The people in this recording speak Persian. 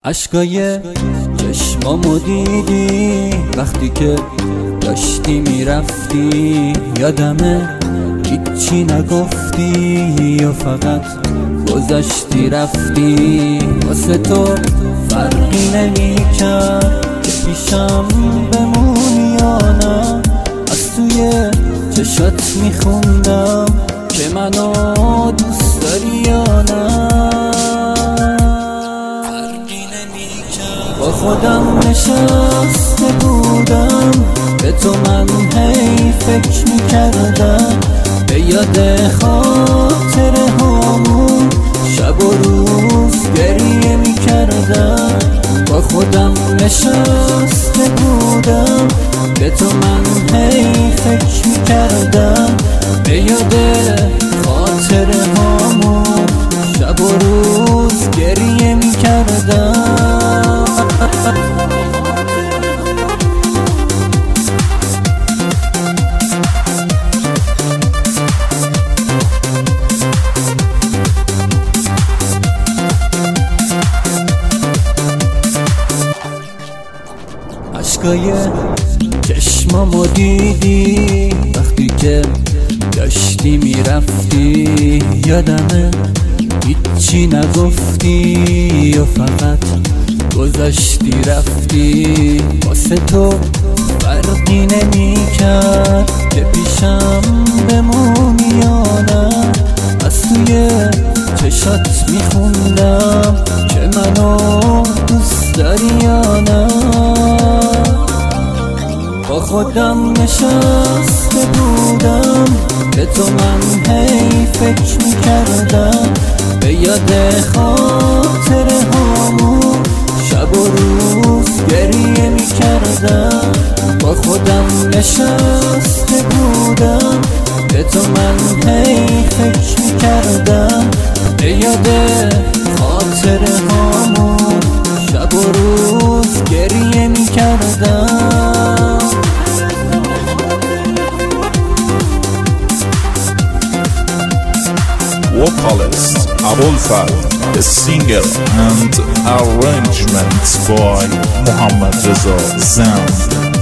اشکای چشمامو دیدی وقتی که داشتی میرفتی، یادمه هیچی نگفتی و فقط گذشتی رفتی. واسه تو فرقی نمی‌کرد که پیشم بمونی یا نه، از توی چشات میخوندم که منو دوست داری یا نه. با خودم نشسته بودم، به تو من هی فکر میکردم، به یاد خاطر همون شب و روز گریه میکردم. با خودم نشسته بودم، به تو من هی فکر میکردم، به یاد خاطر همون شب و روز گریه میکردم. اشکای چشمامو دیدی وقتی که داشتی میرفتی، یادمه هیچی نگفتی و فقط گذشتی رفتی. واسه تو فرقی نمی‌کرد که پیشم بمونی یا نه، از توی چشات میخوندم که منو دوست داری یا نه. با خودم نشسته بودم، به تو من هی فکر میکردم، به یاد خاطر همون شب و روز گریه میکردم. با خودم نشسته بودم، به تو من هی فکر میکردم، به یاد خاطر همون شب و روز گریه میکردم. Vocalist Abulfad, the singer and arrangements by Muhammad Reza Zand.